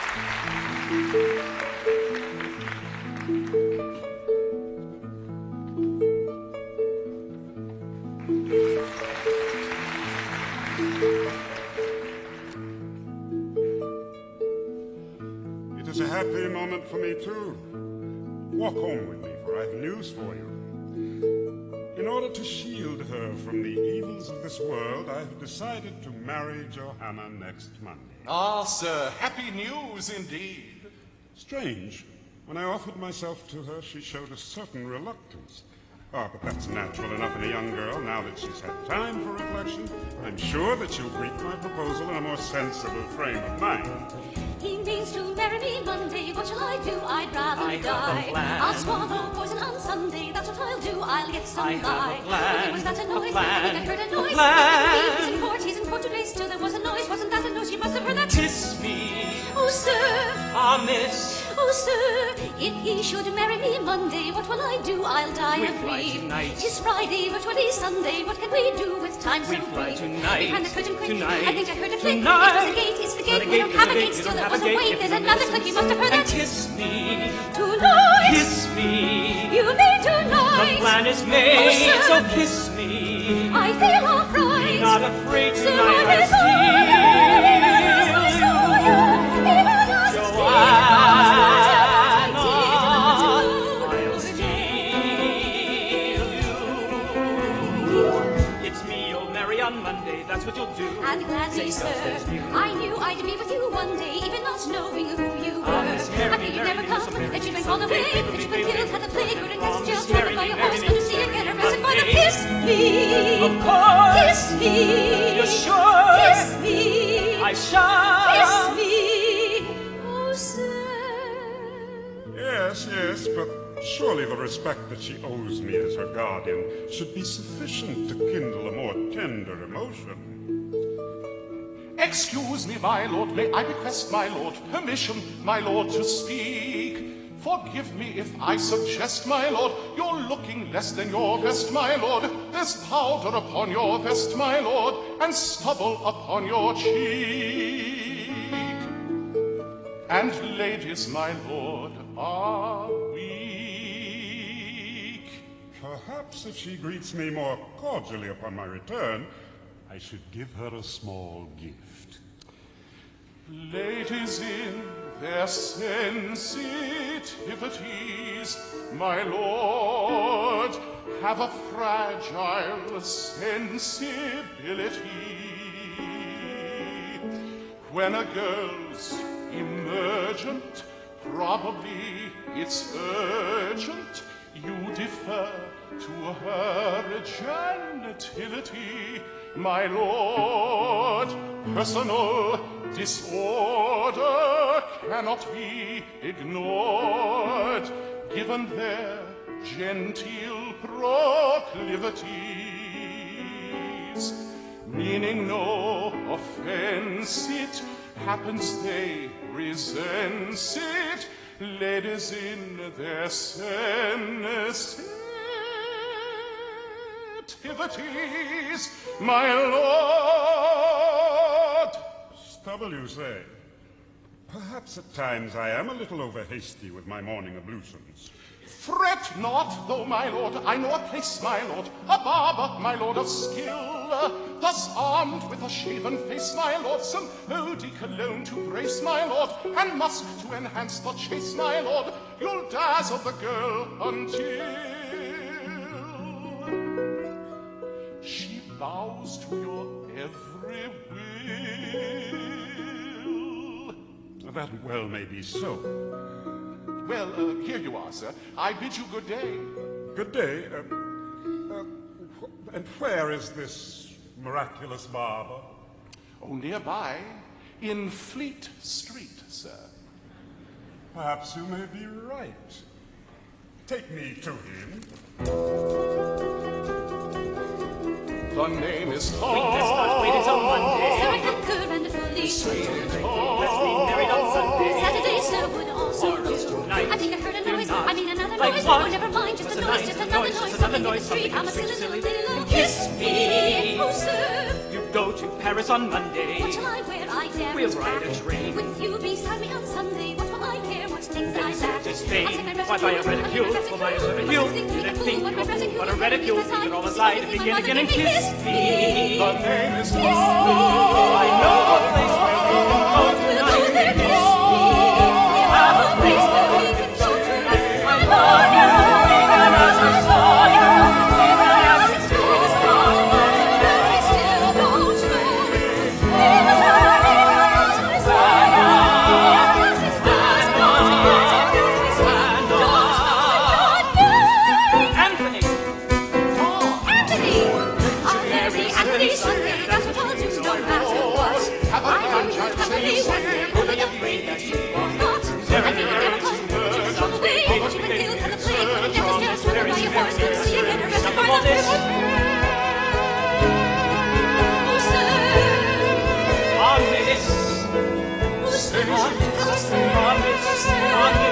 It is a happy moment for me, too. Walk home with me, for I have news for you. In order to shield her from the evils of this world, I have decided to marry Johanna next Monday. Ah, sir, happy news indeed. Strange. When I offered myself to her, she showed a certain reluctance. Ah, but that's natural enough in a young girl. Now that she's had time for reflection, I'm sure that she'll greet my proposal in a more sensible frame of mind. He means to marry me Monday. What shall I do? I'd rather die. I'll swallow poison on Sunday. That's what I'll do. I'll get some lie. There was that a noise. I think I heard a noise. He was in court. He's in court today. Still there was a noise. Wasn't that a noise? You must have heard that. Kiss me. Oh, sir. Ah, miss. Oh, sir, if he should marry me Monday, what will I do? I'll die of grief. Tis Friday, but what is Sunday? What can we do with time so brief? Behind the curtain quick, I think I heard a click. It was a gate, it's the gate. We don't have a gate, still it was a wait. There's another click, you must have heard that. Kiss me. Tonight. Kiss me. You may tonight. The plan is made, oh, sir. so kiss me. I feel all right. Be not afraid, Sir, tonight I steal you. Joanna. Monday, that's what you'll do. And gladly, sir. I knew I'd be with you one day, even not knowing who you were. After you'd never come, that you'd been gone away, that you'd been killed, had the plague, or in cast jail, thrown by your horse, and to see again arrested by the kiss me. Of course. Kiss me. You're sure. Kiss me. I shall. Kiss me. Oh, sir. Yes, yes, but surely the respect that she owes me as her guardian should be sufficient to kindle a more tender emotion. Excuse me, my lord, may I request, my lord, permission, my lord, to speak? Forgive me if I suggest, my lord, you're looking less than your best, my lord. There's powder upon your vest, my lord, and stubble upon your cheek. And ladies, my lord, are weak. Perhaps if she greets me more cordially upon my return, I should give her a small gift. Ladies in their sensitivities, my lord, have a fragile sensibility. When a girl's emergent, probably it's urgent, you defer to her gentility, my lord. Personal disorder cannot be ignored, given their genteel proclivities. Meaning no offense, it happens they resent it, ladies in their sensitivities, my lord. Stubble, you say? Perhaps at times I am a little over-hasty with my morning ablutions. Fret not, though, my lord, I know a place, my lord, a barber, my lord, of skill. Thus armed with a shaven face, my lord, some eau de cologne to grace, my lord, and musk to enhance the chase, my lord. You'll dazzle the girl until she bows to your every will. That well may be so. Well, here you are, sir. I bid you good day. Good day. And where is this miraculous barber? Oh, nearby, in Fleet Street, sir. Perhaps you may be right. Take me to him. The name is Let's not wait until Monday. Sir, I concur and fully Let's be married on Sunday. Saturday, sir, would also Or else do. tonight. I think I heard a noise. Not. I mean another Like noise. what? Oh, never mind, just a What's noise, just another noise. Something in the street. I'm a silly little Kiss me. Oh, sir. You go to Paris on Monday. What shall I wear? I dare We'll ride a train. With you beside me on Sunday. Why buy a reticule for my reticule? You don't think you're a fool, but a reticule. You could always lie to begin again and kiss me. The name is I know a place where we can go tonight. Kiss me. Have a place where we can go tonight. I love you, even as I saw you, even as it still is gone. I still don't know. Even as I saw you. Sunday, that's what I'll do, no matter what. I know you happily wonder, whether you're afraid that you or not. And you never come, just on the way, but you were killed and the plague, when it never stands, whether by your horse, and see again, arrested by the river. Oh, sir. On this. Oh, sir. On this. On this.